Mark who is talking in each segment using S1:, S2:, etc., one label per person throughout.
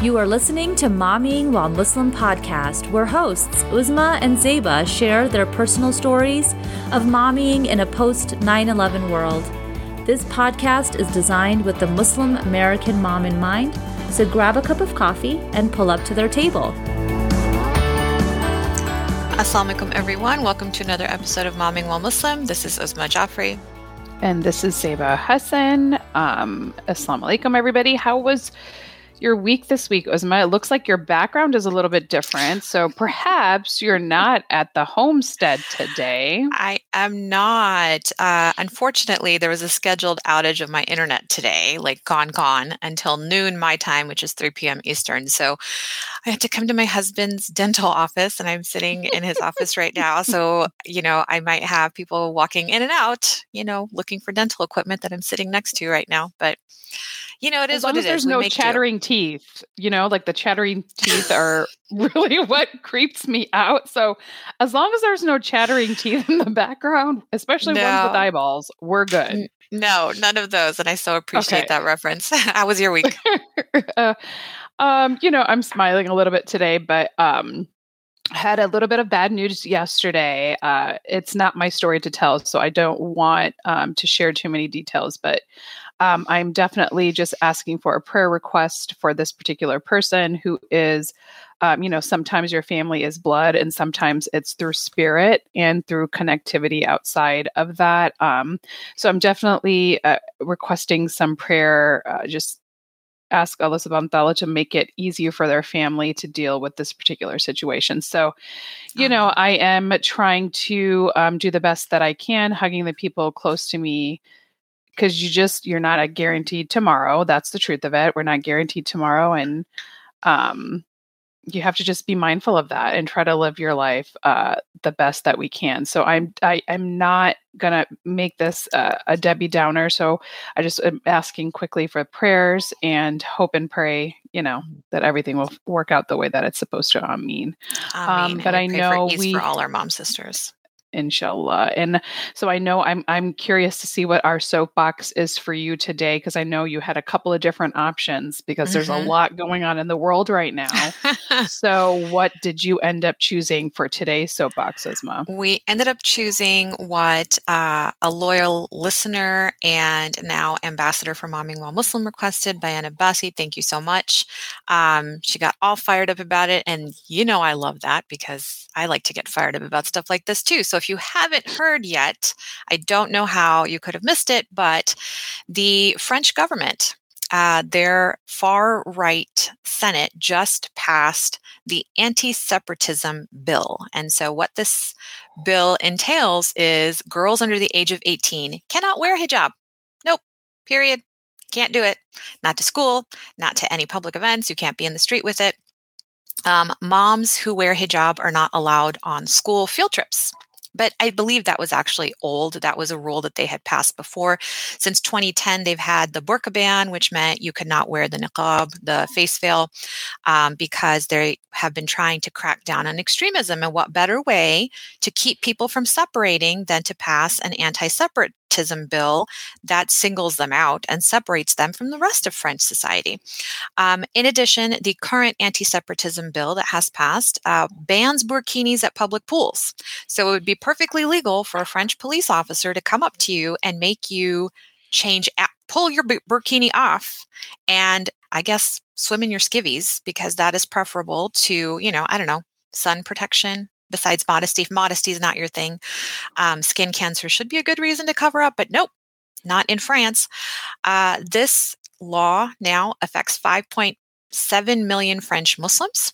S1: You are listening to Mommying While Muslim podcast, where hosts Uzma and Zeba share their personal stories of mommying in a post 9/11 world. This podcast is designed with the Muslim American mom in mind, so grab a cup of coffee and pull up to their table.
S2: Assalamu alaikum, everyone. Welcome to another episode of Mommying While Muslim. This is Uzma Jaffrey.
S3: And this is Zeba Hassan. Assalamu alaikum, everybody. How was your week this week, Uzma? It looks like your background is a little bit different, so perhaps you're not at the homestead today.
S2: I am not. Unfortunately, there was a scheduled outage of my internet today, like gone until noon my time, which is 3 p.m. Eastern. So I had to come to my husband's dental office, and I'm sitting in his office right now. So, I might have people walking in and out, looking for dental equipment that I'm sitting next to right now. But it is what it is.
S3: There's no chattering teeth, like the chattering teeth are really what creeps me out. So as long as there's no chattering teeth in the background, especially ones with eyeballs, we're good.
S2: No, none of those. And I so appreciate that reference. How was your week?
S3: I'm smiling a little bit today, but had a little bit of bad news yesterday. It's not my story to tell, so I don't want to share too many details, but I'm definitely just asking for a prayer request for this particular person who is, sometimes your family is blood and sometimes it's through spirit and through connectivity outside of that. So I'm definitely requesting some prayer, just ask Allah subhanahu wa ta'ala to make it easier for their family to deal with this particular situation. So, I am trying to do the best that I can, hugging the people close to me, because you're not guaranteed tomorrow. That's the truth of it. We're not guaranteed tomorrow. And you have to just be mindful of that and try to live your life the best that we can. So I'm not going to make this a Debbie Downer. So I just am asking quickly for prayers and hope and pray, that everything will work out the way that it's supposed to. Amin.
S2: But I know for all our mom sisters.
S3: Inshallah. And so I know I'm curious to see what our soapbox is for you today, because I know you had a couple of different options because there's a lot going on in the world right now. So what did you end up choosing for today's soapbox, Uzma?
S2: We ended up choosing what a loyal listener and now ambassador for Mommying While Muslim requested, Bayana Bassi. Thank you so much. She got all fired up about it. And I love that because I like to get fired up about stuff like this too. So if you haven't heard yet, I don't know how you could have missed it, but the French government, their far-right Senate just passed the anti-separatism bill. And so what this bill entails is girls under the age of 18 cannot wear hijab. Nope. Period. Can't do it. Not to school, not to any public events. You can't be in the street with it. Moms who wear hijab are not allowed on school field trips. But I believe that was actually old. That was a rule that they had passed before. Since 2010, they've had the burqa ban, which meant you could not wear the niqab, the face veil, because they have been trying to crack down on extremism. And what better way to keep people from separating than to pass an anti-separatism bill that singles them out and separates them from the rest of French society. In addition, the current anti-separatism bill that has passed bans burkinis at public pools. So it would be perfectly legal for a French police officer to come up to you and make you pull your burkini off and, I guess, swim in your skivvies, because that is preferable to, sun protection. Besides modesty, if modesty is not your thing, skin cancer should be a good reason to cover up, but nope, not in France. This law now affects 5.7 million French Muslims.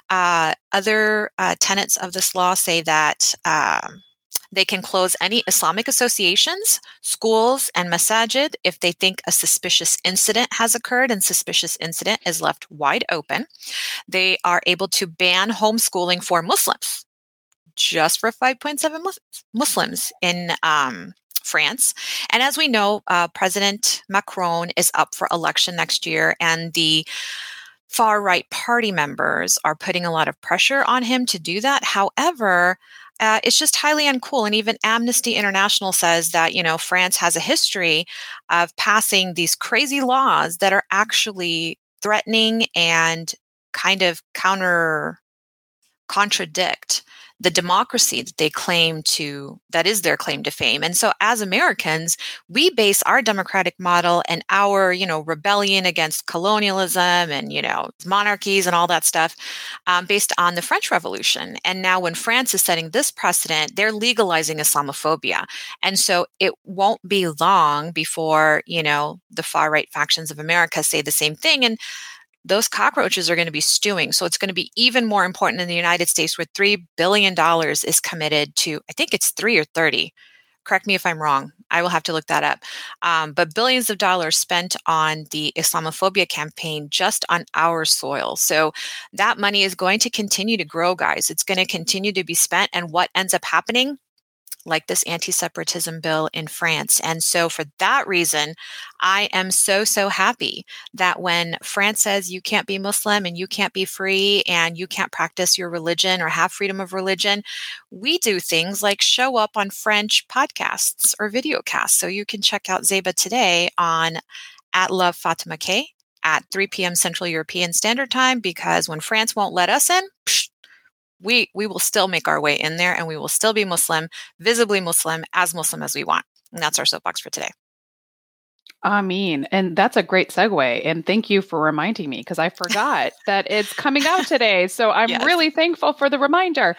S2: Other tenets of this law say that they can close any Islamic associations, schools, and masajid if they think a suspicious incident has occurred, and suspicious incident is left wide open. They are able to ban homeschooling for Muslims, just for 5.7 Muslims in France. And as we know, President Macron is up for election next year, and the far-right party members are putting a lot of pressure on him to do that. However, it's just highly uncool. And even Amnesty International says that, France has a history of passing these crazy laws that are actually threatening and kind of contradict the democracy that they claim to, that is their claim to fame. And so as Americans, we base our democratic model and our, rebellion against colonialism and, monarchies and all that stuff based on the French Revolution. And now when France is setting this precedent, they're legalizing Islamophobia. And so it won't be long before, the far right factions of America say the same thing. And those cockroaches are going to be stewing. So it's going to be even more important in the United States, where $3 billion is committed to, I think it's 3 or 30. Correct me if I'm wrong. I will have to look that up. But billions of dollars spent on the Islamophobia campaign just on our soil. So that money is going to continue to grow, guys. It's going to continue to be spent. And what ends up happening? Like this anti-separatism bill in France. And so for that reason, I am so happy that when France says you can't be Muslim and you can't be free and you can't practice your religion or have freedom of religion, we do things like show up on French podcasts or videocasts. So you can check out Zeba today on @LoveFatimaK at 3 p.m. Central European Standard Time, because when France won't let us in, we will still make our way in there, and we will still be Muslim, visibly Muslim as we want. And that's our soapbox for today.
S3: Ameen. And that's a great segue. And thank you for reminding me, because I forgot that it's coming out today. So I'm really thankful for the reminder.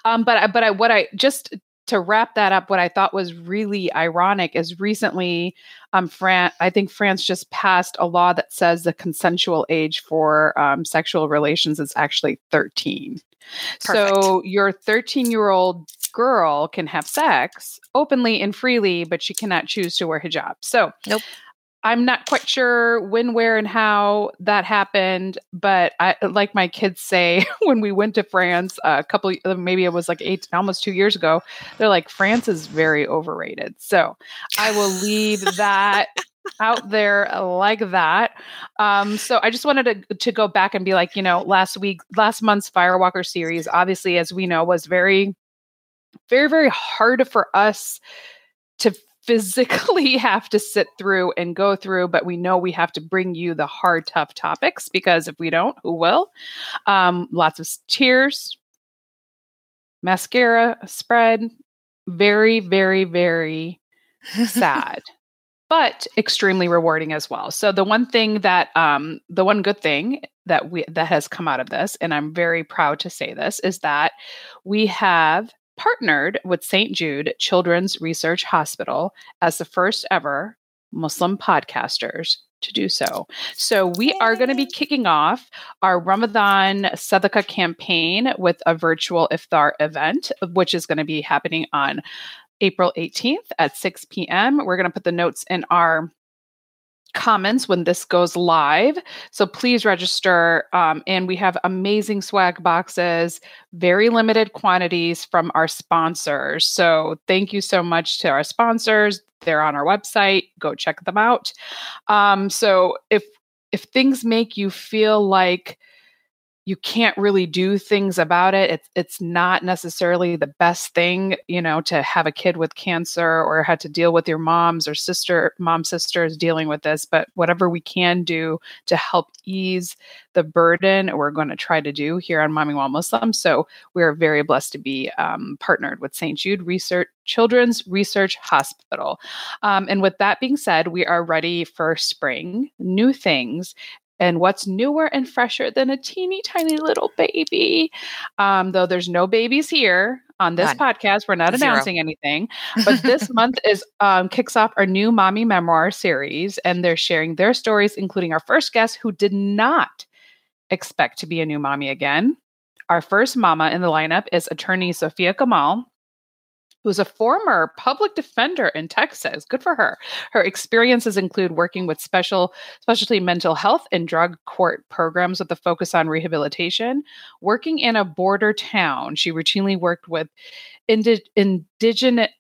S3: Just to wrap that up, what I thought was really ironic is recently, I think France just passed a law that says the consensual age for sexual relations is actually 13. Perfect. So your 13-year-old girl can have sex openly and freely, but she cannot choose to wear hijab. So
S2: nope.
S3: I'm not quite sure when, where, and how that happened, but like my kids say, when we went to France maybe it was like almost 2 years ago, they're like, France is very overrated. So I will leave that out there like that. So I just wanted to go back and be like, last month's Firewalker series, obviously, as we know, was very, very, very hard for us to physically have to sit through and go through, but we know we have to bring you the hard, tough topics, because if we don't, who will? Lots of tears, mascara spread, very, very, very sad. But extremely rewarding as well. So the one good thing that has come out of this, and I'm very proud to say this, is that we have partnered with St. Jude Children's Research Hospital as the first ever Muslim podcasters to do so. So we are going to be kicking off our Ramadan Sadaqah campaign with a virtual iftar event, which is going to be happening on April 18th at 6 p.m. We're going to put the notes in our comments when this goes live. So please register. And we have amazing swag boxes, very limited quantities from our sponsors. So thank you so much to our sponsors. They're on our website. Go check them out. So if things make you feel like you can't really do things about it, it's not necessarily the best thing, to have a kid with cancer or had to deal with your mom's sisters dealing with this. But whatever we can do to help ease the burden, we're going to try to do here on Momming While Muslim. So we're very blessed to be partnered with St. Jude Children's Research Hospital. And with that being said, we are ready for spring, new things. And what's newer and fresher than a teeny tiny little baby? Though there's no babies here on this podcast, we're not announcing anything. But this month kicks off our new Mommy Memoir series, and they're sharing their stories, including our first guest who did not expect to be a new mommy again. Our first mama in the lineup is attorney Sophia Kamal, who's a former public defender in Texas. Good for her. Her experiences include working with specialty mental health and drug court programs with a focus on rehabilitation. Working in a border town, she routinely worked with indigent,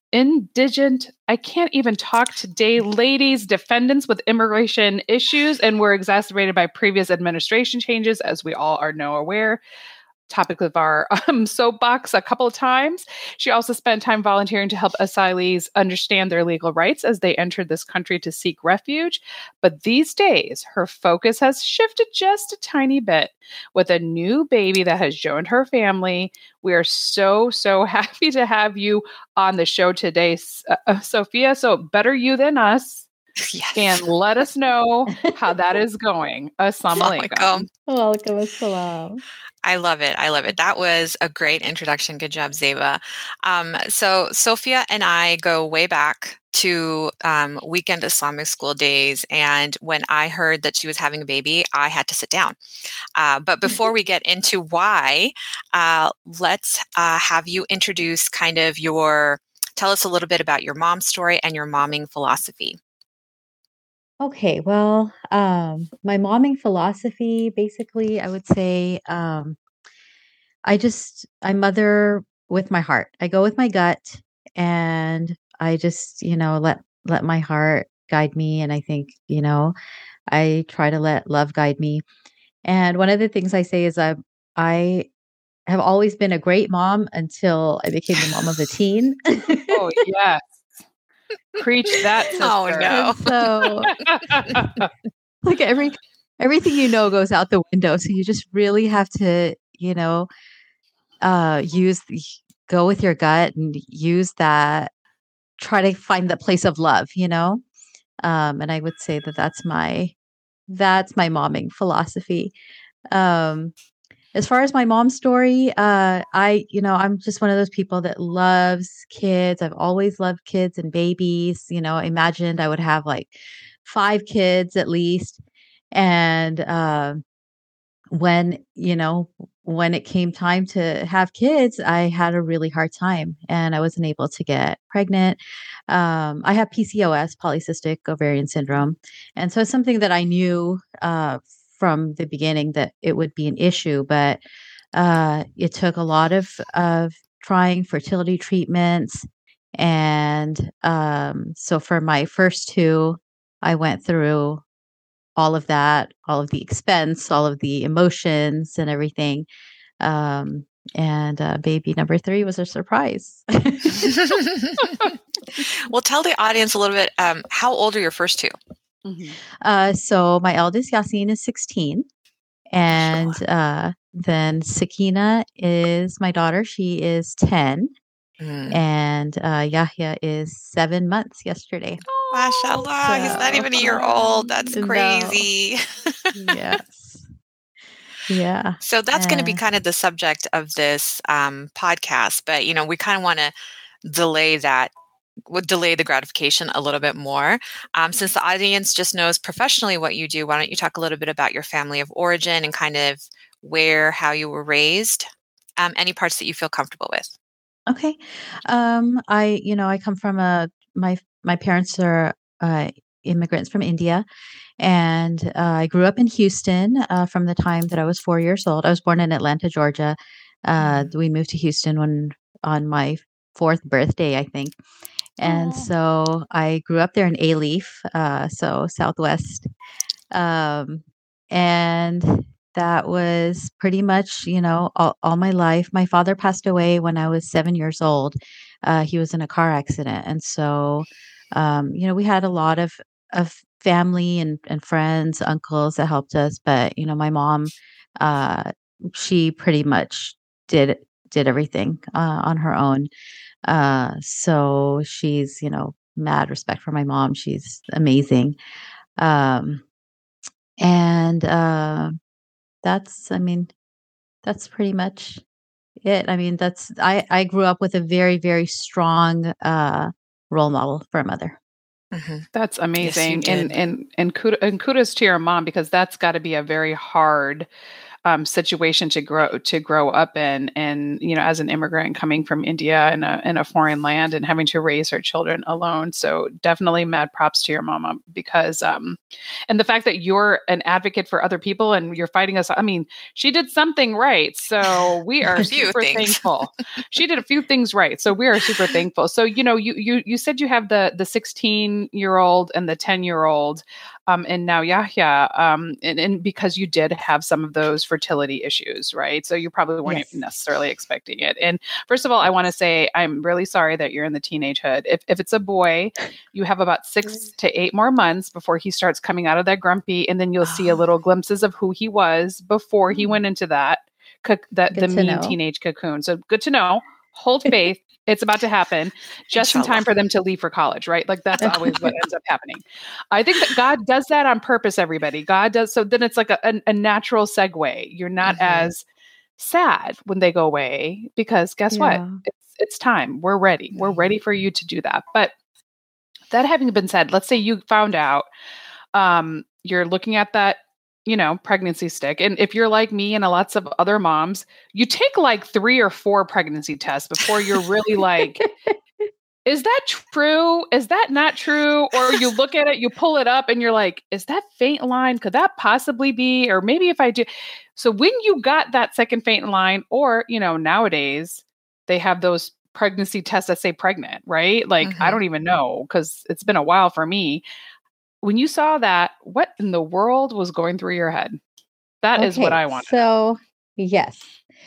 S3: I can't even talk today, ladies, defendants with immigration issues, and were exacerbated by previous administration changes, as we all are aware. topic of our soapbox a couple of times. She also spent time volunteering to help asylees understand their legal rights as they entered this country to seek refuge. But these days, her focus has shifted just a tiny bit with a new baby that has joined her family. We are so, so happy to have you on the show today, Sophia. So better you than us.
S2: Yes.
S3: And let us know how that is going. Assalamu alaikum.
S1: Welcome, assalam.
S2: I love it. I love it. That was a great introduction. Good job, Zeba. So Sophia and I go way back to weekend Islamic school days. And when I heard that she was having a baby, I had to sit down. But before we get into why, let's have you introduce tell us a little bit about your mom's story and your momming philosophy.
S1: Okay, well, my momming philosophy, basically, I would say, I mother with my heart. I go with my gut, and I just, let my heart guide me. And I think, I try to let love guide me. And one of the things I say is I have always been a great mom until I became the mom of a teen.
S3: Oh, yes. Preach that, sister.
S2: Oh, no.
S1: So, like everything goes out the window. So you just really have to, go with your gut and use that. Try to find the place of love, and I would say that that's my momming philosophy. As far as my mom's story, I'm just one of those people that loves kids. I've always loved kids and babies. I imagined I would have like 5 kids at least. And when it came time to have kids, I had a really hard time and I wasn't able to get pregnant. I have PCOS, polycystic ovarian syndrome. And so it's something that I knew from the beginning that it would be an issue, but it took a lot of trying fertility treatments. And so for my first 2, I went through all of that, all of the expense, all of the emotions and everything. And baby number 3 was a surprise.
S2: Well, tell the audience a little bit, how old are your first 2?
S3: Mm-hmm.
S1: So my eldest Yasin is 16, and then Sakina is my daughter. She is 10, and Yahya is 7 months yesterday.
S2: Mashallah, he's not even a year old. That's crazy.
S1: No. Yes. Yeah.
S2: So that's going to be kind of the subject of this podcast, but we kind of want to delay the gratification a little bit more. Since the audience just knows professionally what you do, why don't you talk a little bit about your family of origin and kind of how you were raised, any parts that you feel comfortable with.
S1: Okay. I come from my parents are immigrants from India, and I grew up in Houston from the time that I was 4 years old. I was born in Atlanta, Georgia. We moved to Houston on my 4th birthday, I think. And so I grew up there in Alief, so Southwest. And that was pretty much, all my life. My father passed away when I was 7 years old. He was in a car accident. And so, we had a lot of family and friends, uncles that helped us. But, my mom, she pretty much did everything on her own. So she's, mad respect for my mom. She's amazing. And that's pretty much it. I mean, I grew up with a very, very strong role model for a mother.
S2: Mm-hmm.
S3: That's amazing. Yes, and kudos to your mom, because that's got to be a very hard situation to grow up in, and as an immigrant coming from India in a foreign land and having to raise her children alone. So definitely mad props to your mama, because and the fact that you're an advocate for other people and you're fighting us. I mean, she did something right, so we are super thankful. She did a few things right, so we are super thankful. So you said you have the 16-year-old and the 10-year-old. and now Yahya, and because you did have some of those fertility issues, right? So you probably weren't necessarily expecting it. And first of all, I want to say I'm really sorry that you're in the teenagehood. If it's a boy, you have about 6 to 8 more months before he starts coming out of that grumpy, and then you'll see a little glimpses of who he was before he went into the mean teenage cocoon. So good to know. Hold faith. It's about to happen just in time for them to leave for college, right? Like that's always what ends up happening. I think that God does that on purpose, everybody. God does. So then it's like a natural segue. You're not as sad when they go away because guess what? It's time. We're ready. We're ready for you to do that. But that having been said, let's say you found out you're looking at that pregnancy stick. And if you're like me and lots of other moms, you take like 3 or 4 pregnancy tests before you're really like, is that true? Is that not true? Or you look at it, you pull it up and you're like, is that faint line? Could that possibly be? Or maybe if I do. So when you got that second faint line, or, nowadays they have those pregnancy tests that say pregnant, right? Like, I don't even know because it's been a while for me. When you saw that, what in the world was going through your head? That is what I want.
S4: So, yes.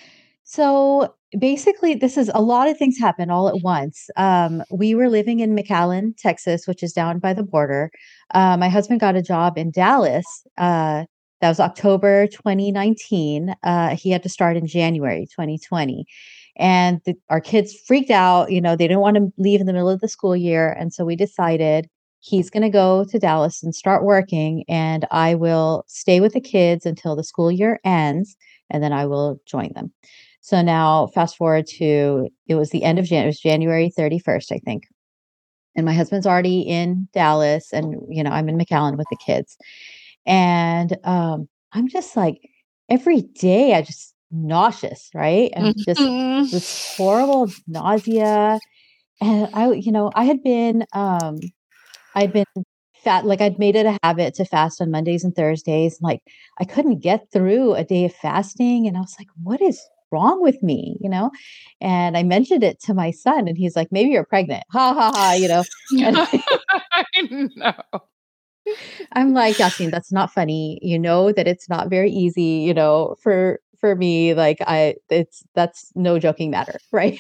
S4: So basically, this is a lot of things happen all at once. We were living in McAllen, Texas, which is down by the border. My husband got a job in Dallas. That was October 2019. He had to start in January 2020. And our kids freaked out. They didn't want to leave in the middle of the school year. And so we decided he's going to go to Dallas and start working, and I will stay with the kids until the school year ends, and then I will join them. So now fast forward to, it was the end of January, it was January 31st, I think. And my husband's already in Dallas, and, I'm in McAllen with the kids. And I'm just like, every day I just nauseous, right? And just this horrible nausea. And I had been, I'd been fat, like I'd made it a habit to fast on Mondays and Thursdays. Like I couldn't get through a day of fasting. And I was like, what is wrong with me? And I mentioned it to my son and he's like, maybe you're pregnant. Ha ha ha, And
S3: I know.
S4: I'm like, Yasin, that's not funny. You know that it's not very easy, for me, like that's no joking matter. Right.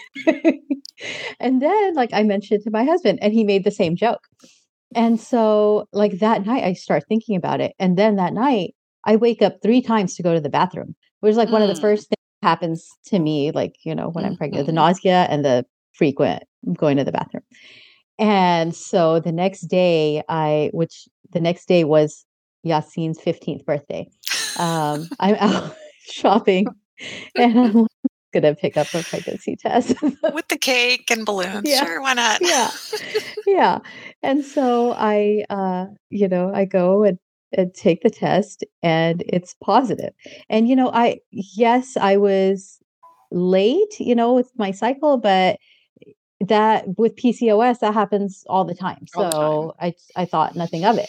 S4: And then like I mentioned to my husband and he made the same joke. And so like that night I start thinking about it. And then that night I wake up 3 times to go to the bathroom, which is like one of the first things that happens to me, like, when I'm pregnant, the nausea and the frequent going to the bathroom. And so the next day was Yasin's 15th birthday. I'm out shopping and I'm going to pick up a pregnancy test
S2: with the cake and balloons.
S4: Yeah.
S2: Sure, why not?
S4: Yeah. And so I go and take the test and it's positive. And, I was late, with my cycle, but that with PCOS, that happens all the time. So I thought nothing of it,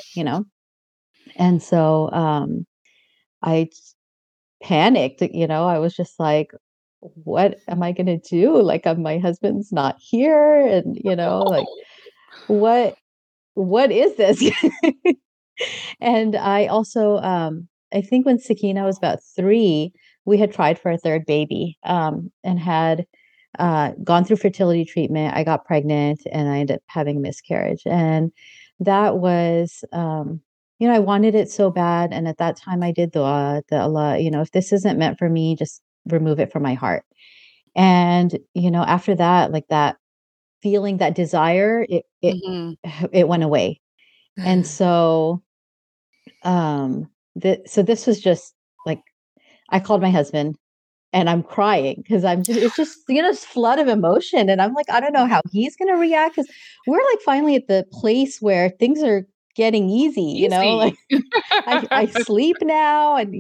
S4: And so I panicked, I was just like, what am I going to do? Like, my husband's not here. And, like, what is this? And I also, I think when Sakina was about 3, we had tried for a third baby, and had gone through fertility treatment. I got pregnant and I ended up having a miscarriage. And that was, I wanted it so bad. And at that time I did dua, Allah, if this isn't meant for me, just remove it from my heart. And, after that, like that feeling, that desire, it went away. And so, so this was just like, I called my husband and I'm crying because it's just, this flood of emotion. And I'm like, I don't know how he's going to react because we're like finally at the place where things are getting easy. Like I sleep now and,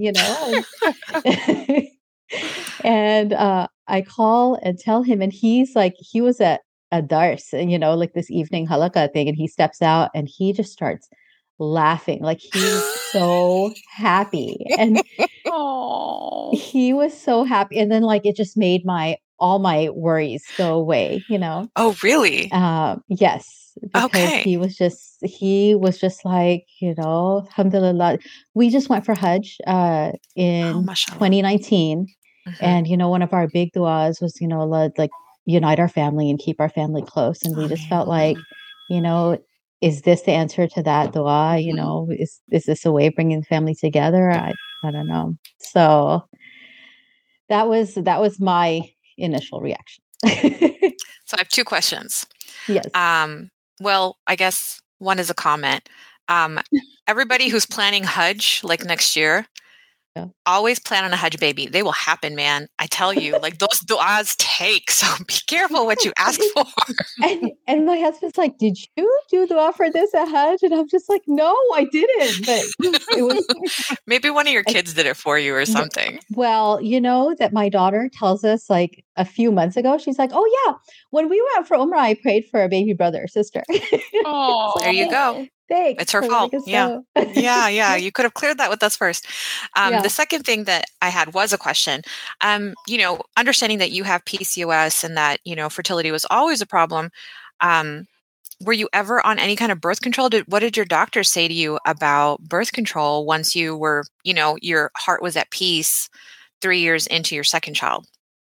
S4: and I call and tell him, and he's like, he was at a dars, and like this evening halakha thing, and he steps out and he just starts laughing, like he's so happy, and he was so happy. And then like it just made my all my worries go away,
S2: Oh, really?
S4: Yes, because
S2: Okay.
S4: he was just like, alhamdulillah. We just went for Hajj
S2: Oh,
S4: in
S2: mashallah.
S4: 2019.
S2: Mhm.
S4: And one of our big du'as was, Allah, like, unite our family and keep our family close. And we just felt
S2: Ameen.
S4: like, you know, is this the answer to that dua? Is this a way of bringing the family together? I don't know. So that was my initial reaction.
S2: So I have 2 questions.
S4: Yes.
S2: Well, I guess one is a comment. Um, Everybody who's planning Hajj, like, next year,
S4: Yeah.
S2: always plan on a Hajj baby. They will happen, man. I tell you, like, those du'as take, so be careful what you ask for.
S4: And my husband's like, "Did you do the offer this at Hajj?" And I'm just like, "No, I didn't." But it was
S2: Maybe one of your
S4: I,
S2: kids did it for you or something.
S4: well, that my daughter tells us like a few months ago. She's like, "Oh yeah, when we went for Umrah, I prayed for a baby brother or sister." It's
S2: There
S4: like,
S2: you go.
S4: Thanks.
S2: It's her
S4: So
S2: fault.
S4: like,
S2: Yeah.
S4: so
S2: Yeah. You could have cleared that with us first. The
S4: yeah.
S2: second thing that I had was a question. Understanding that you have PCOS and that, fertility was always a problem. Um, were you ever on any kind of birth control? What did your doctor say to you about birth control once you were, your heart was at peace 3 years into your second child?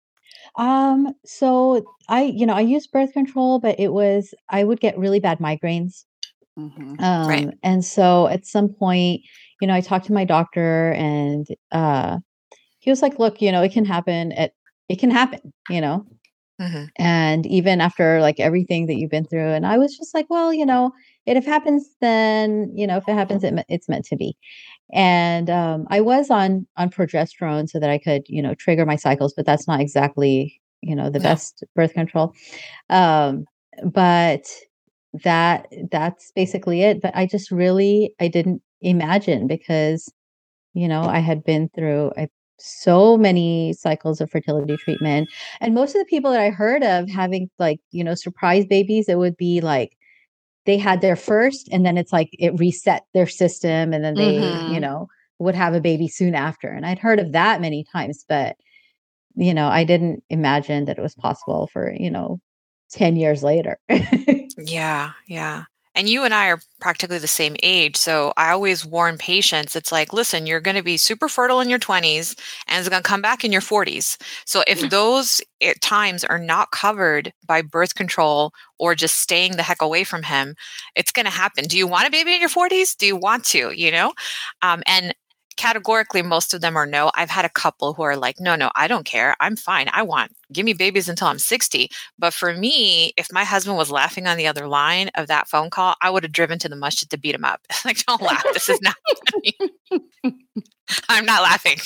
S4: So I used birth control, but I would get really bad migraines.
S3: Mhm.
S2: Right.
S4: And so at some point, I talked to my doctor and he was like, "Look, it can happen,
S2: Hmm.
S4: and even after like everything that you've been through." And I was just like, "Well, if it happens, then, if it happens, it's meant to be." And I was on progesterone so that I could, trigger my cycles, but that's not exactly, the
S2: No.
S4: best birth control. Um, but that's basically it. But I didn't imagine because, I had been through so many cycles of fertility treatment. And most of the people that I heard of having like, surprise babies, it would be like they had their first and then it's like it reset their system and then they,
S3: Mhm.
S4: would have a baby soon after. And I'd heard of that many times, but I didn't imagine that it was possible for, 10 years later.
S2: Yeah. And you and I are practically the same age. So I always warn patients, it's like, listen, you're going to be super fertile in your 20s and it's going to come back in your 40s. So if those times are not covered by birth control or just staying the heck away from him, it's going to happen. Do you want a baby in your 40s? Do you want to, And categorically, most of them are no. I've had a couple who are like, no, I don't care. I'm fine. Give me babies until I'm 60. But for me, if my husband was laughing on the other line of that phone call, I would have driven to the masjid to beat him up. Like, don't laugh. This is not funny. I'm not laughing.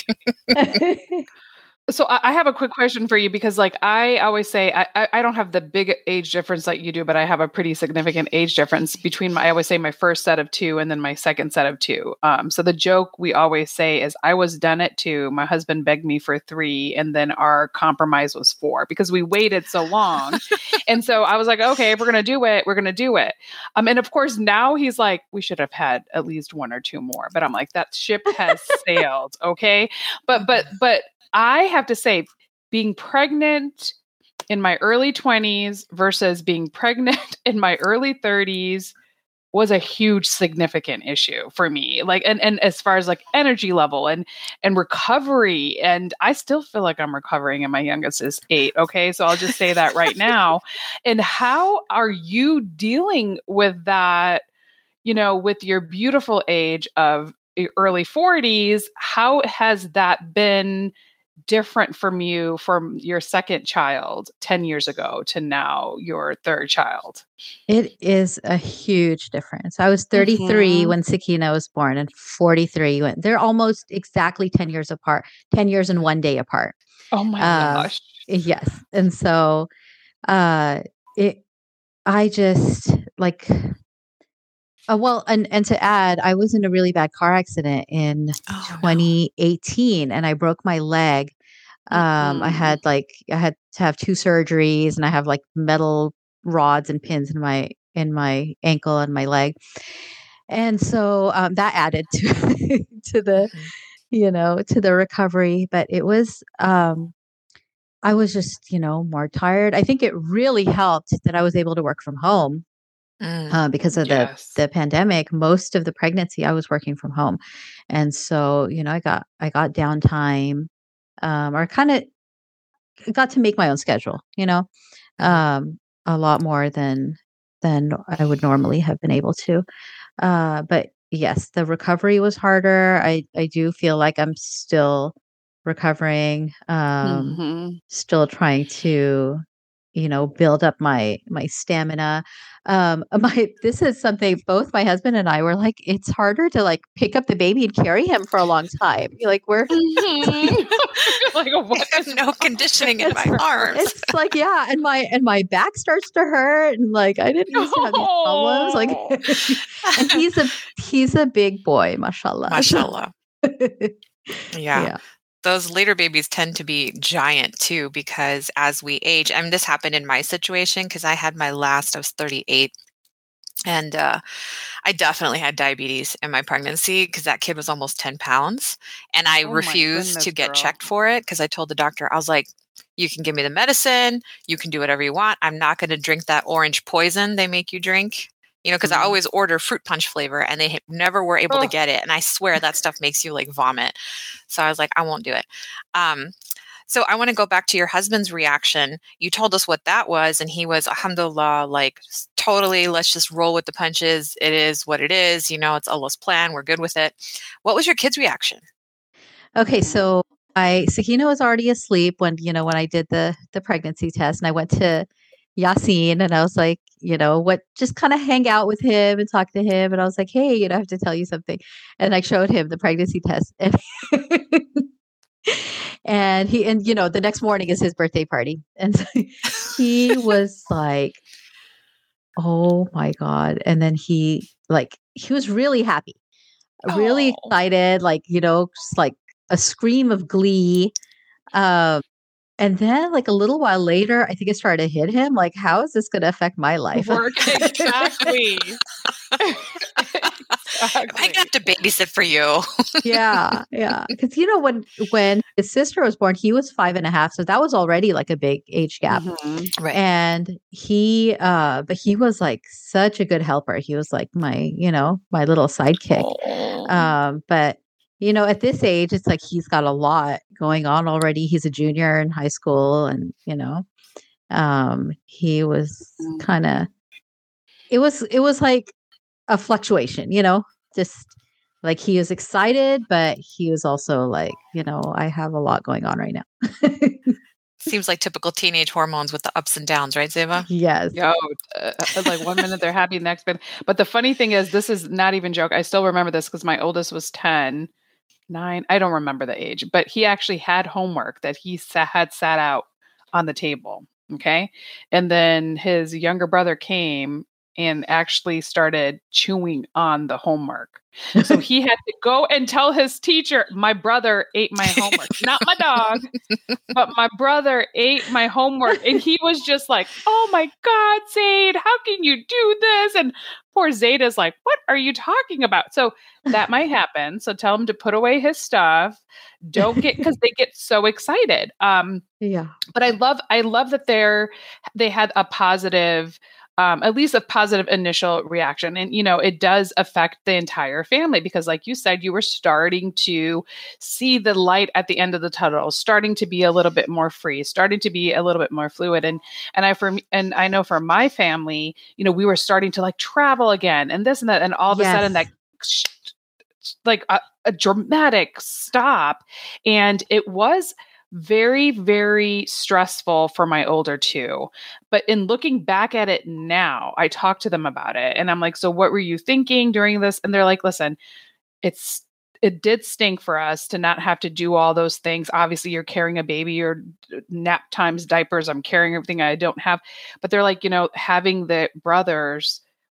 S3: So I have a quick question for you because, like, I always say I don't have the big age difference that you do, but I have a pretty significant age difference between I always say my first set of 2 and then my second set of 2. So the joke we always say is I was done at 2, my husband begged me for 3, and then our compromise was 4 because we waited so long. And so I was like, okay, if we're gonna do it, we're gonna do it. And of course now he's like, we should have had at least 1 or 2 more. But I'm like, that ship has sailed. Okay, but I have to say, being pregnant in my early 20s versus being pregnant in my early 30s was a huge significant issue for me. Like, and as far as like energy level and recovery, and I still feel like I'm recovering and my youngest is 8. Okay. So I'll just say that right now. And how are you dealing with that, with your beautiful age of early 40s? How has that been different from your second child 10 years ago to now your third child?
S4: It is a huge difference. I was 33
S3: Mhm.
S4: when Sakina was born and 43 when they're almost exactly 10 years apart, 10 years and 1 day apart.
S3: Oh my
S4: Uh,
S3: gosh.
S4: yes. And so uh it I just like well, and to add, I was in a really bad car accident in
S2: Oh, no.
S4: 2018 and I broke my leg.
S3: Mm-mm.
S4: I had to have 2 surgeries and I have like metal rods and pins in my ankle and my leg. And so that added to to the,
S2: Mhm.
S4: to the recovery, but it was I was just, more tired. I think it really helped that I was able to work from home because of
S3: Yes.
S4: the pandemic. Most of the pregnancy, I was working from home, and so I got downtime, or kind of got to make my own schedule. A lot more than I would normally have been able to. But yes, the recovery was harder. I do feel like I'm still recovering, still trying to, build up my stamina. My This is something both my husband and I were like, it's harder to like pick up the baby and carry him for a long time. You're like, we're
S3: Like, what
S2: I have
S3: is
S2: no
S3: wrong?
S2: conditioning in my arms.
S4: it's like, yeah, and my back starts to hurt, and like I didn't used to have these problems. Like,
S3: Oh.
S4: and he's a big boy, mashallah.
S2: Mashallah. Yeah.
S4: Yeah.
S2: Those later babies tend to be giant too, because as we age, I mean, this happened in my situation because I had my last, I was 38. And I definitely had diabetes in my pregnancy because that kid was almost 10 pounds. And I
S3: Oh my
S2: refused
S3: goodness,
S2: to get
S3: girl.
S2: checked for it because I told the doctor, I was like, you can give me the medicine, you can do whatever you want. I'm not going to drink that orange poison they make you drink. Because I always order fruit punch flavor and they never were able to get it. And I swear that stuff makes you like vomit. So I was like, I won't do it. So I want to go back to your husband's reaction. You told us what that was, and he was, alhamdulillah, like totally, let's just roll with the punches. It is what it is. It's Allah's plan. We're good with it. What was your kid's reaction?
S4: Okay, so Sakina was already asleep when I did the pregnancy test, and I went to Yasin, and I was like, just kind of hang out with him and talk to him, and I was like, hey, I have to tell you something, and I showed him the pregnancy test, and and the next morning is his birthday party, and so he was like, oh my god, and then he was really happy, really excited, just like a scream of glee. And then like a little while later, I think it started to hit him like, how is this going to affect my life?
S3: Exactly.
S2: I might have to babysit for you.
S4: Yeah. Because when his sister was born, he was 5.5, so that was already like a big age gap.
S2: Right.
S4: And but he was like such a good helper. He was like my little sidekick. But at this age, it's like he's got a lot going on already. He's a junior in high school, and he was kind of. It was like a fluctuation, just like he was excited, but he was also like, I have a lot going on right now.
S2: Seems like typical teenage hormones with the ups and downs, right, Zeba?
S4: Yes.
S3: Yo, like 1 minute they're happy, the next minute. But the funny thing is, this is not even joke. I still remember this because my oldest was 10, 9. I don't remember the age, but he actually had homework that he had sat out on the table. Okay. And then his younger brother came and actually started chewing on the homework. So he had to go and tell his teacher, my brother ate my homework, not my dog, but my brother ate my homework. And he was just like, oh my God, Zaid, how can you do this? And poor Zaid is like, what are you talking about? So that might happen. So tell him to put away his stuff. Don't get, because they get so excited.
S4: Yeah.
S3: But I love that they had a positive, at least a positive initial reaction. And, it does affect the entire family because like you said, you were starting to see the light at the end of the tunnel, starting to be a little bit more free, starting to be a little bit more fluid. And I know for my family, we were starting to like travel again and this and that. And all of a sudden that like a dramatic stop. And it was very, very stressful for my older two. But in looking back at it now, I talked to them about it and I'm like, so what were you thinking during this? And they're like, listen, it did stink for us to not have to do all those things. Obviously you're carrying a baby, your nap times, diapers, I'm carrying everything I don't have. But they're like, having the brothers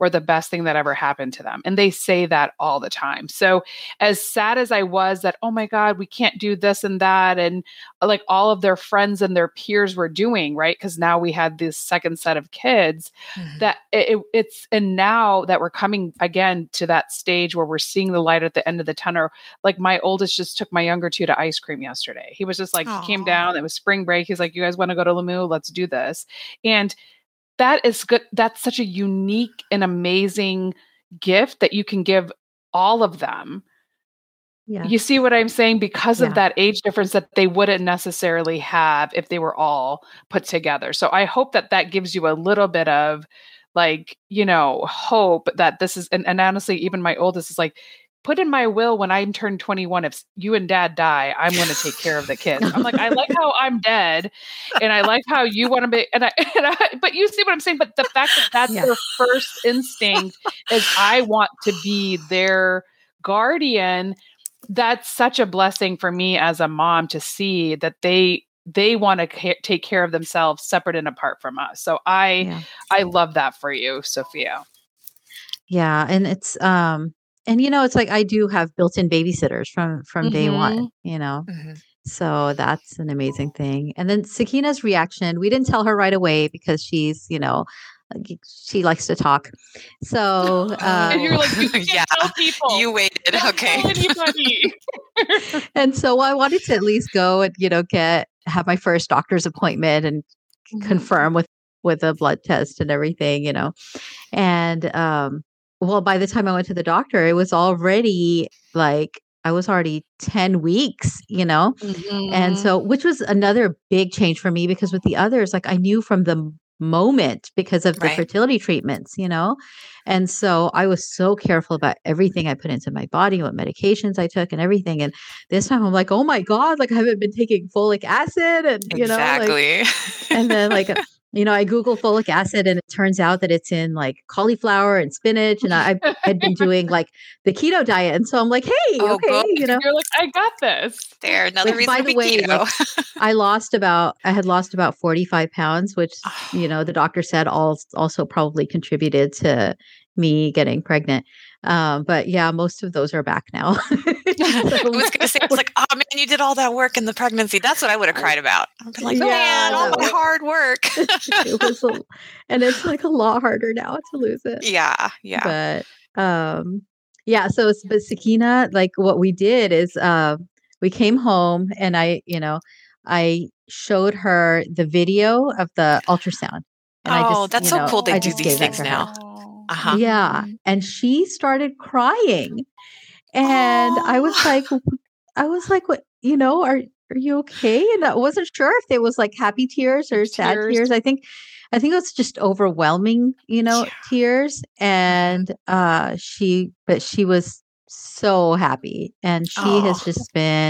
S3: were the best thing that ever happened to them. And they say that all the time. So as sad as I was that, oh my God, we can't do this and that, and like all of their friends and their peers were doing, right? Because now we had this second set of kids that it's, and now that we're coming again to that stage where we're seeing the light at the end of the tunnel, like my oldest just took my younger two to ice cream yesterday. He was just like, he came down, it was spring break. He's like, you guys want to go to Lemieux? Let's do this. And that is good. That's such a unique and amazing gift that you can give all of them.
S4: Yeah.
S3: You see what I'm saying? Because of that age difference that they wouldn't necessarily have if they were all put together. So I hope that that gives you a little bit of like, you know, hope that this is, and honestly, even my oldest is like, put in my will when I turn 21, if you and dad die, I'm going to take care of the kids. I'm like, I like how I'm dead, and I like how you want to be, but you see what I'm saying? But the fact that that's their first instinct is I want to be their guardian. That's such a blessing for me as a mom to see that they want to take care of themselves separate and apart from us. So I love that for you, Sophia.
S4: Yeah. And it's, and you know, it's like I do have built-in babysitters from day one, you know. So that's an amazing thing. And then Sakina's reaction, we didn't tell her right away because she's, you know, she likes to talk. So
S3: and you're like, you can't tell people.
S2: You waited. Okay.
S3: Tell anybody.
S4: And so I wanted to at least go and, you know, have my first doctor's appointment and confirm with a blood test and everything, you know. And well, by the time I went to the doctor, it was already like I was already 10 weeks, you know? And so, which was another big change for me because with the others, like I knew from the moment because of the fertility treatments, you know? And so I was so careful about everything I put into my body, what medications I took and everything. And this time I'm like, oh my God, like I haven't been taking folic acid and, you know, like, and then like, you know, I Googled folic acid and it turns out that it's in like cauliflower and spinach. And I had been doing like the keto diet. And so I'm like, hey, okay,
S2: good.
S4: you know.
S3: You're like, I got this.
S2: There, another reason
S4: by
S2: to be
S4: the way,
S2: keto.
S4: like, I had lost about 45 pounds, which, you know, the doctor said also probably contributed to me getting pregnant. But yeah, most of those are back now.
S2: I was going to say, I was like, oh man, you did all that work in the pregnancy. That's what I would have cried about. I've been like, man, all my hard work.
S4: It was, and it's like a lot harder now to lose it.
S2: Yeah.
S4: But yeah. So, but Sakina, like what we did is we came home and I showed her the video of the ultrasound. And
S2: that's so cool. They do these things now.
S4: Yeah. And she started crying. And I was like, what, you know, are you okay? And I wasn't sure if it was like happy tears or sad tears. I think it was just overwhelming, you know, tears. And she was so happy. And she has just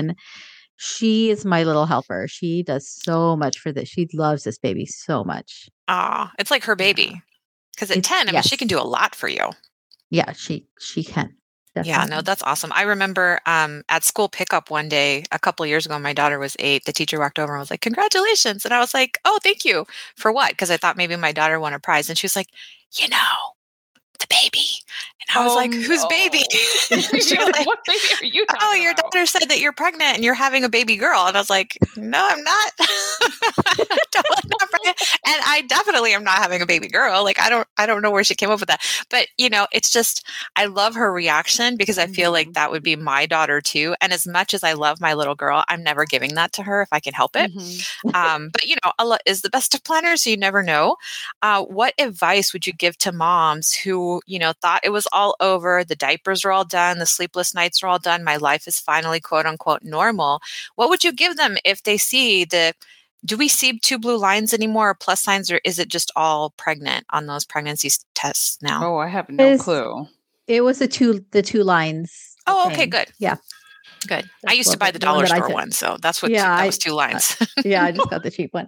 S4: she is my little helper. She does so much for this. She loves this baby so much.
S2: It's like her baby. Because at 10, I mean, she can do a lot for you.
S4: Yeah, she can. Definitely.
S2: Yeah, no, that's awesome. I remember at school pickup one day, a couple of years ago, my daughter was 8. The teacher walked over and was like, congratulations. And I was like, oh, thank you. For what? Because I thought maybe my daughter won a prize. And she was like, you know, the baby. And I was like, whose baby? She was like, what baby are you talking about? Your daughter said that you're pregnant and you're having a baby girl. And I was like, no, I'm not. Totally not pregnant. And I definitely am not having a baby girl. Like, I don't know where she came up with that. But, you know, it's just, I love her reaction because I feel like that would be my daughter too. And as much as I love my little girl, I'm never giving that to her if I can help it. But, you know, Allah is the best of planners, so you never know. What advice would you give to moms who, you know, thought it was all over, the diapers are all done, the sleepless nights are all done, my life is finally quote unquote normal? What would you give them if they see do we see 2 blue lines anymore or plus signs, or is it just all pregnant on those pregnancy tests now?
S3: Oh, I have no clue.
S4: It was the two lines.
S2: Oh, okay, good.
S4: Yeah.
S2: Good. I used to buy the dollar store one, so that's what that was 2 lines.
S4: Yeah, I just got the cheap one.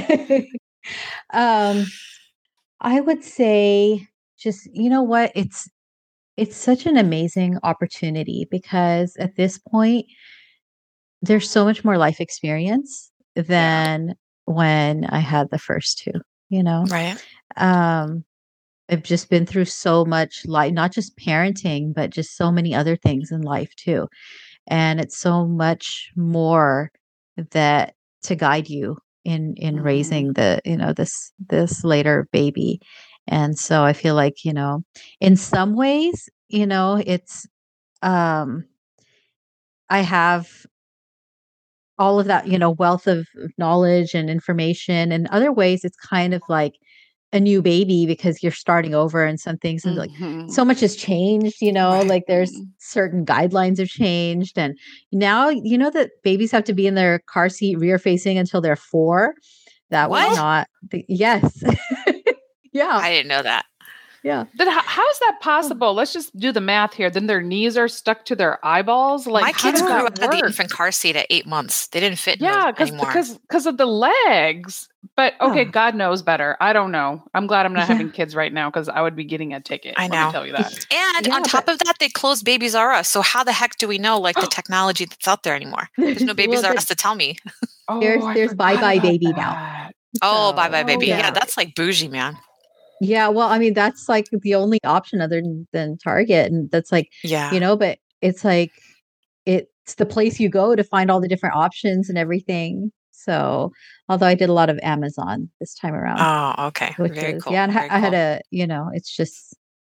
S4: I would say just, you know what, it's such an amazing opportunity because at this point, there's so much more life experience than when I had the first 2, you know?
S2: Right.
S4: I've just been through so much life, not just parenting, but just so many other things in life too. And it's so much more that to guide you in
S3: Mhm.
S4: raising the, this later baby. And so I feel like, in some ways, it's um I have all of that, wealth of knowledge and information. And other ways, it's kind of like a new baby because you're starting over and some things and like
S3: Mhm.
S4: so much has changed,
S2: Right.
S4: like there's certain guidelines have changed. And now, that babies have to be in their car seat rear facing until they're 4. That was
S2: What?
S4: not yes. Yeah.
S2: I didn't know that.
S4: Yeah.
S3: Then how is that possible? Let's just do the math here. Then their knees are stuck to their eyeballs. Like,
S2: My
S3: how
S2: kids
S3: does
S2: grew
S3: that
S2: out of the
S3: work?
S2: infant car seat at 8 months. They didn't fit in those
S3: Yeah,
S2: anymore.
S3: because of the legs. But okay,
S4: Yeah.
S3: God knows better. I don't know. I'm glad I'm not
S4: Yeah.
S3: having kids right now because I would be getting a ticket.
S2: I
S3: Let me
S2: know.
S3: tell you that.
S2: And
S4: Yeah,
S2: on top of that, they closed Babies R Us. So how the heck do we know like the technology that's out there anymore? There's no Babies
S4: well,
S2: R Us to tell me.
S3: Oh, I
S4: there's
S3: forgot
S4: bye-bye
S3: about
S4: baby now.
S3: that.
S2: Oh,
S4: So,
S2: bye bye, baby. Yeah,
S4: yeah.
S2: that's like bougie, man.
S4: Yeah, well, I mean, that's like the only option other than Target, and that's like,
S2: Yeah.
S4: but it's like it's the place you go to find all the different options and everything. So, although I did a lot of Amazon this time around,
S2: Oh, okay.
S4: which
S2: Very
S4: is
S2: cool.
S4: and
S2: Very
S4: I had
S2: cool.
S4: it's just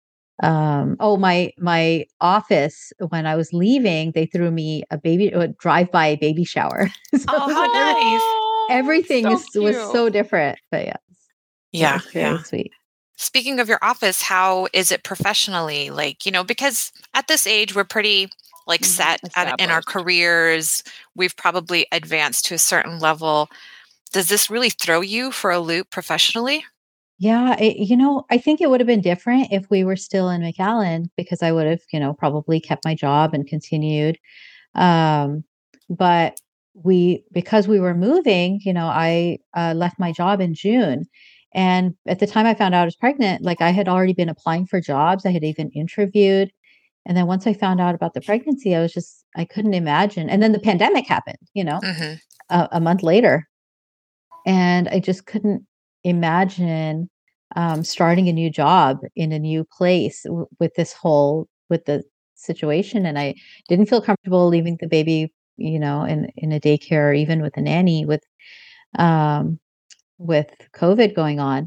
S4: my office when I was leaving, they threw me a drive-by baby shower. So
S2: Oh,
S4: it was
S2: how
S4: like
S2: nice.
S4: everything
S3: So
S4: was
S3: cute.
S4: so different. But yeah, it
S2: Yeah,
S4: was very
S2: yeah.
S4: sweet.
S2: Speaking of your office, how is it professionally? Like, because at this age, we're pretty like set in our
S3: Established.
S2: careers. We've probably advanced to a certain level. Does this really throw you for a loop professionally?
S4: Yeah, I think it would have been different if we were still in McAllen because I would have, probably kept my job and continued. Um, but because we were moving, I left my job in June. And at the time I found out I was pregnant, like I had already been applying for jobs. I had even interviewed. And then once I found out about the pregnancy, I couldn't imagine. And then the pandemic happened,
S2: Hmm.
S4: a month later. And I just couldn't imagine starting a new job in a new place with the situation. And I didn't feel comfortable leaving the baby, in a daycare or even with a nanny um, with COVID going on.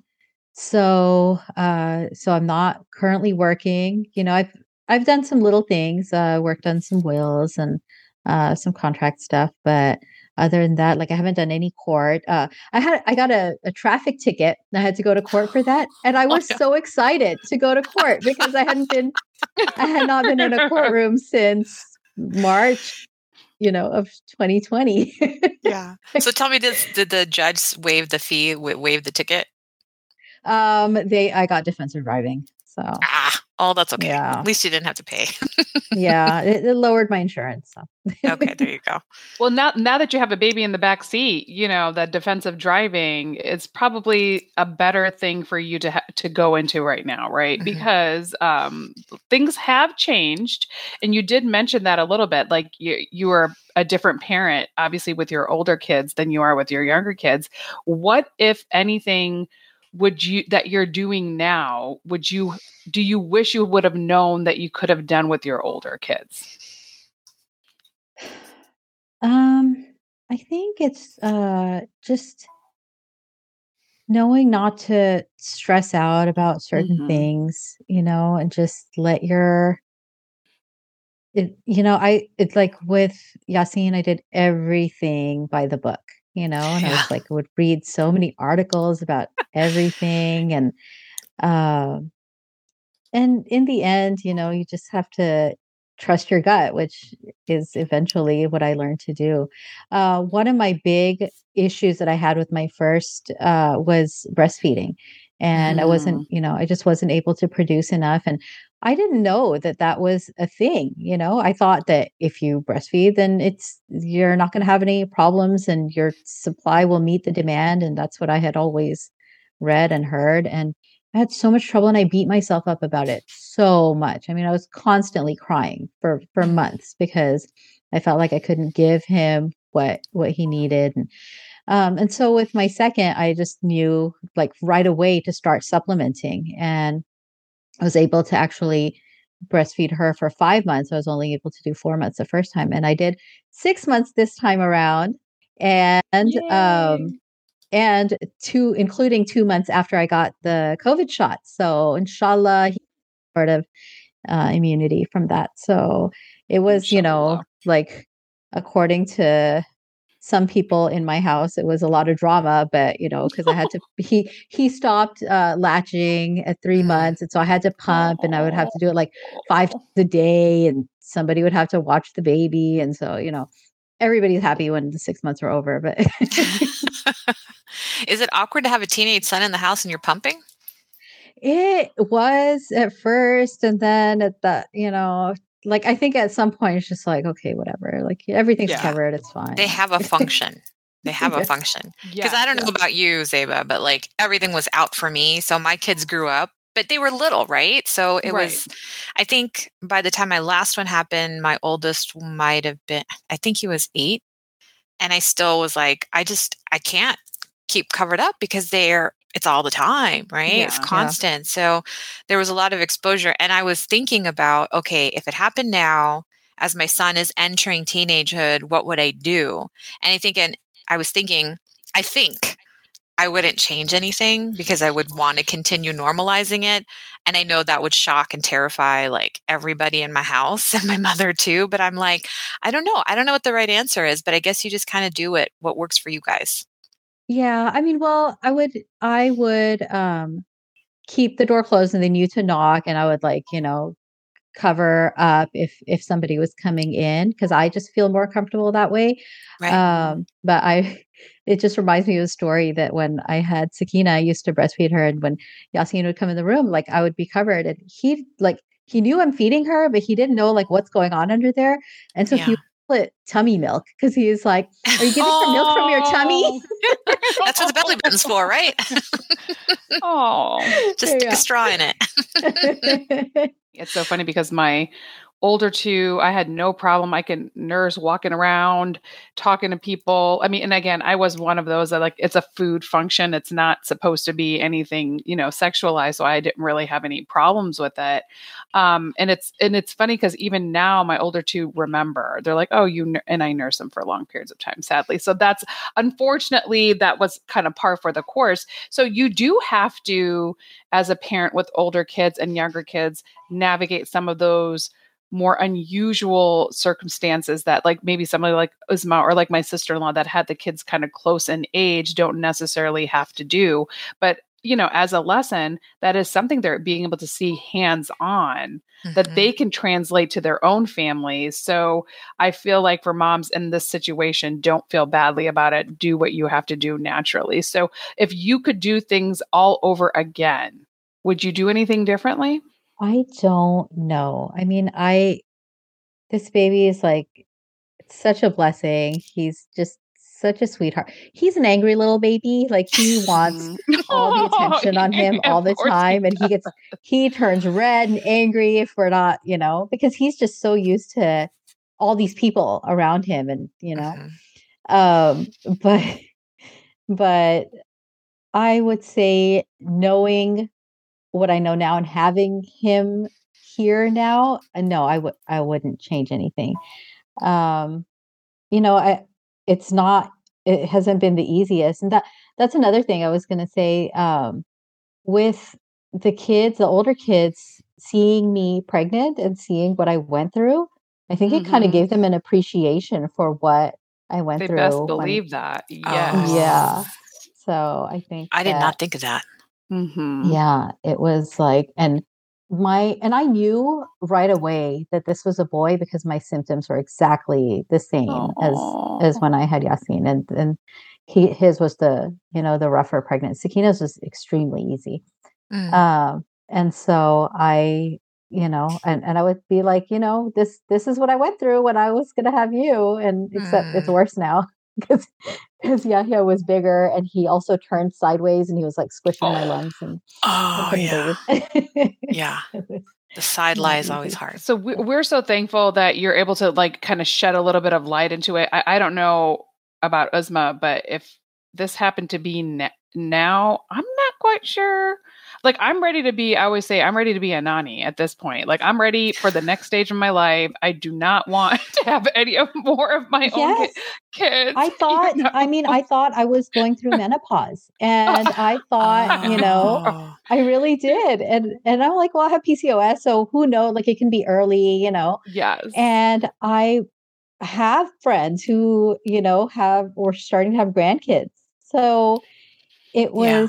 S4: So I'm not currently working. I've done some little things, worked on some wills and some contract stuff, but other than that, like I haven't done any court. I got a traffic ticket. I had to go to court for that, and I
S2: Oh,
S4: was
S2: no.
S4: so excited to go to court because I had not been in a courtroom since March, of 2020.
S2: Yeah. So tell me, did the judge waive the fee, waive the ticket?
S4: I got defensive driving, so
S2: Oh, that's okay.
S4: yeah.
S2: At least you didn't have to pay.
S4: Yeah, it lowered my insurance. So.
S2: Okay, there you go.
S3: Well, now that you have a baby in the back seat, that defensive driving is probably a better thing for you to go into right now, right?
S2: Mhm.
S3: Because things have changed, and you did mention that a little bit. Like you are a different parent, obviously, with your older kids than you are with your younger kids. What, if anything, that you're doing now? Do you wish you would have known that you could have done with your older kids?
S4: I think it's just knowing not to stress out about certain
S3: Mhm.
S4: things, and just let it's like with Yasin, I did everything by the book, and I
S2: Yeah.
S4: was like would read so many articles about everything um and in the end, you just have to trust your gut, which is eventually what I learned to do. One of my big issues that I had with my first was breastfeeding. And
S3: Mm.
S4: I just wasn't able to produce enough. And I didn't know that that was a thing. I thought that if you breastfeed, then you're not going to have any problems and your supply will meet the demand. And that's what I had always read and heard. And I had so much trouble and I beat myself up about it so much. I mean, I was constantly crying for
S2: Mhm.
S4: months because I felt like I couldn't give him what he needed. And so with my second, I just knew like right away to start supplementing. And I was able to actually breastfeed her for 5 months. I was only able to do 4 months the first time, and I did 6 months this time around, and
S3: Yay.
S4: and including 2 months after I got the COVID shot. So inshallah, he sort of immunity from that. So it was,
S3: Inshallah.
S4: like according to some people in my house, it was a lot of drama, but because I had to, he stopped latching at 3 months, and so I had to pump, and I would have to do it like 5 times a day, and somebody would have to watch the baby, and so everybody's happy when the 6 months are over. But
S2: Is it awkward to have a teenage son in the house and you're pumping?
S4: it was at first, and then at the like I think at some point it's just like, okay, whatever, like everything's
S3: Yeah.
S4: covered, it's fine.
S2: They have a function. They have a
S4: Yes.
S2: function.
S3: Yeah,
S2: Because I don't know about you, Zeba, but like everything was out for me. So my kids grew up, but they were little, right? So it
S3: Right.
S2: was, I think by the time my last one happened, my oldest might have been, I think he was 8. And I still was like, I can't keep covered up because it's all the time, right? It's
S3: Yeah.
S2: constant. So there was a lot of exposure. And I was thinking about, okay, if it happened now, as my son is entering teenagehood, what would I do? And I was thinking, I think I wouldn't change anything because I would want to continue normalizing it. And I know that would shock and terrify like everybody in my house and my mother too. But I'm like, I don't know. I don't know what the right answer is, but I guess you just kind of do what works for you guys.
S4: Yeah, I mean, well, I would keep the door closed and they knew to knock, and I would like, cover up if somebody was coming in, because I just feel more comfortable that way.
S2: Right.
S4: But it just reminds me of a story that when I had Sakina, I used to breastfeed her, and when Yasin would come in the room, like I would be covered, and he knew I'm feeding her, but he didn't know like what's going on under there, and so he
S2: Yeah.
S4: would put tummy milk because he's like, "Are you giving her milk from your tummy?"
S2: That's what the belly button's for, right?
S3: Oh,
S2: Just stick
S4: Yeah.
S2: a straw in it.
S3: it's so funny because my older two, I had no problem. I can nurse walking around, talking to people. I mean, and again, I was one of those that like, it's a food function. It's not supposed to be anything, sexualized. So I didn't really have any problems with it. And it's funny because even now my older two remember, they're like, oh, and I nurse them for long periods of time, sadly. So unfortunately, that was kind of par for the course. So you do have to, as a parent with older kids and younger kids, navigate some of those more unusual circumstances that like maybe somebody like Uzma or like my sister-in-law that had the kids kind of close in age don't necessarily have to do. But, as a lesson, that is something they're being able to see hands-on that they can translate to their own families. So I feel like for moms in this situation, don't feel badly about it. Do what you have to do naturally. So if you could do things all over again, would you do anything differently?
S4: I don't know. I mean, this baby is like such a blessing. He's just such a sweetheart. He's an angry little baby. Like he wants all the attention on him all the time, and he turns red and angry if we're not, because he's just so used to all these people around him, and but but I would say, knowing what I know now and having him here now, no, I wouldn't change anything. It's not, it hasn't been the easiest. And that's another thing I was going to say, with the older kids, seeing me pregnant and seeing what I went through, I think it kind of gave them an appreciation for what I went
S3: They
S4: through.
S3: best believe that. Yes.
S4: Yeah. So I think
S2: I did not think of that.
S4: Yeah, it was like, and I knew right away that this was a boy because my symptoms were exactly the same as when I had Yasin, and his was the rougher pregnancy. Sakina's was extremely easy. And so I, and I would be like, this is what I went through when I was going to have you, and except it's worse now because Yahya was bigger, and he also turned sideways, and he was like squishing my lungs, and
S2: yeah. The side lie is always hard.
S3: So we're so thankful that you're able to like kind of shed a little bit of light into it. I don't know about Uzma, but if this happened to be now, I'm not quite sure. Like I'm ready to be, I always say I'm ready to be a nanny at this point. Like I'm ready for the next stage of my life. I do not want to have more of my own kids.
S4: I thought, I thought I was going through menopause and I thought, I really did. And I'm like, well, I have PCOS. So who knows? Like it can be early,
S3: Yes.
S4: And I have friends who, were starting to have grandkids. So it was,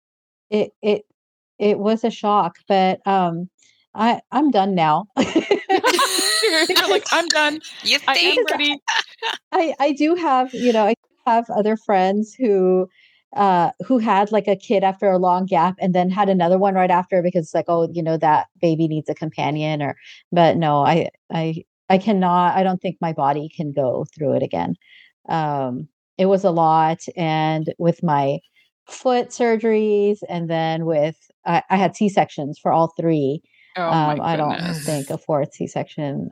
S4: it was a shock, but I'm done now.
S3: You're like, I'm done. I am ready.
S4: I do have, I have other friends who had like a kid after a long gap and then had another one right after because it's like, oh, that baby needs a companion but no, I cannot, I don't think my body can go through it again. It was a lot. And with my foot surgeries and then I had C-sections for all three. I don't think a fourth C-section,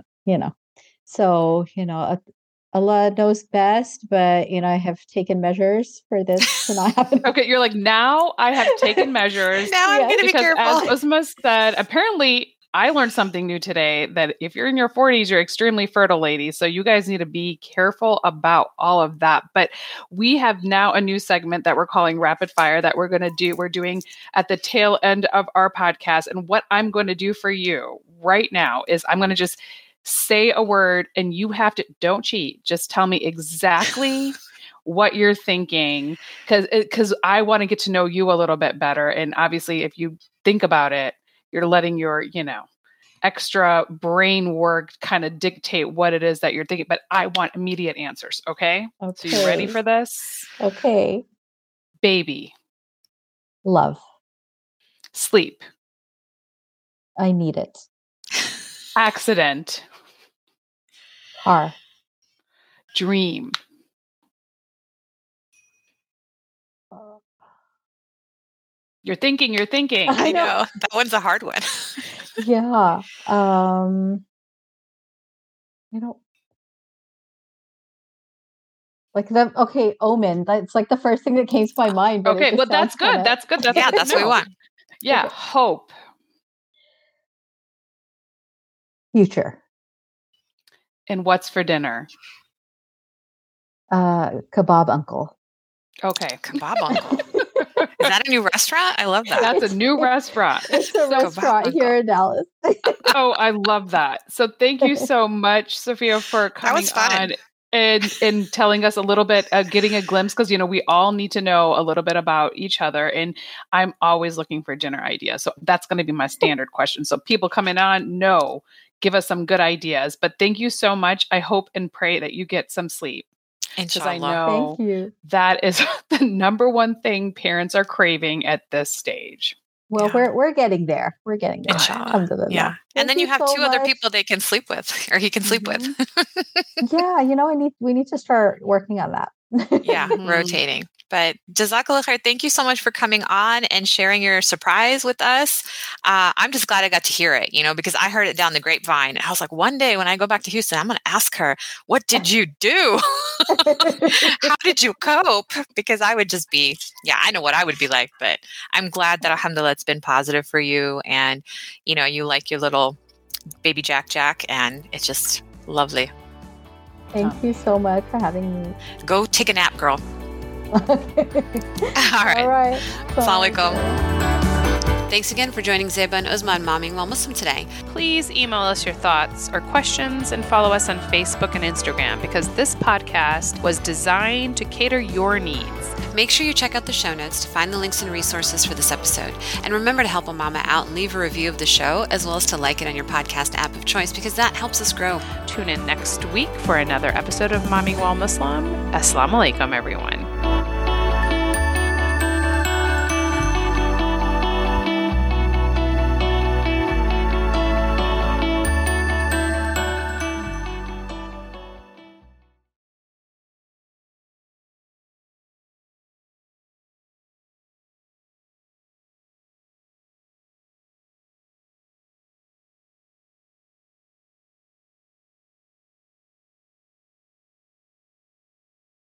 S4: so, Allah knows best, but, I have taken measures for this to not happen.
S3: Okay. You're like, now I have taken measures.
S2: Now I'm going to be careful.
S3: As Uzma said, apparently I learned something new today that if you're in your 40s, you're extremely fertile, ladies. So you guys need to be careful about all of that. But we have now a new segment that we're calling Rapid Fire that we're doing at the tail end of our podcast. And what I'm going to do for you right now is I'm going to just say a word and you have to, don't cheat. Just tell me exactly what you're thinking. Because I want to get to know you a little bit better. And obviously, if you think about it, you're letting your, extra brain work kind of dictate what it is that you're thinking. But I want immediate answers. Okay. So you ready for this?
S4: Okay.
S3: Baby.
S4: Love.
S3: Sleep.
S4: I need it.
S3: Accident.
S4: Car.
S3: Dream. You're thinking.
S2: I know. That one's a hard one.
S4: Yeah. Like Omen. That's like the first thing that came to my mind.
S3: Okay, well, that's good. That's good.
S2: That's what we want.
S3: Yeah. Okay. Hope.
S4: Future.
S3: And what's for dinner?
S4: Kebab Uncle.
S3: Okay.
S2: Kebab Uncle. Is that a new restaurant? I love that.
S3: That's a new restaurant.
S4: It's a restaurant here in Dallas.
S3: Oh, I love that. So thank you so much, Sophia, for coming on and telling us a little bit, getting a glimpse, because, we all need to know a little bit about each other. And I'm always looking for dinner ideas. So that's going to be my standard question. So people coming on, give us some good ideas. But thank you so much. I hope and pray that you get some sleep. Because I know that is the number one thing parents are craving at this stage.
S4: Well, we're getting there. We're getting there.
S2: Yeah. And then you have two other people they can sleep with, or he can sleep with.
S4: Yeah, we need to start working on that.
S2: Yeah, rotating. But Jazakallah khair, thank you so much for coming on and sharing your surprise with us. I'm just glad I got to hear it, because I heard it down the grapevine. I was like, one day when I go back to Houston, I'm going to ask her, what did you do? How did you cope? Because I would just be, I know what I would be like, but I'm glad that alhamdulillah, it's been positive for you. And, you like your little baby Jack, and it's just lovely.
S4: Thank you so much for having me.
S2: Go take a nap, girl.
S4: Okay.
S2: All right. Assalamu
S4: alaikum.
S2: Thanks again for joining Zeba and Uzma on Momming While Muslim today.
S3: Please email us your thoughts or questions and follow us on Facebook and Instagram, because this podcast was designed to cater your needs.
S2: Make sure you check out the show notes to find the links and resources for this episode. And remember to help a mama out and leave a review of the show, as well as to like it on your podcast app of choice, because that helps us grow.
S3: Tune in next week for another episode of Momming While Muslim. Assalamu alaikum, everyone.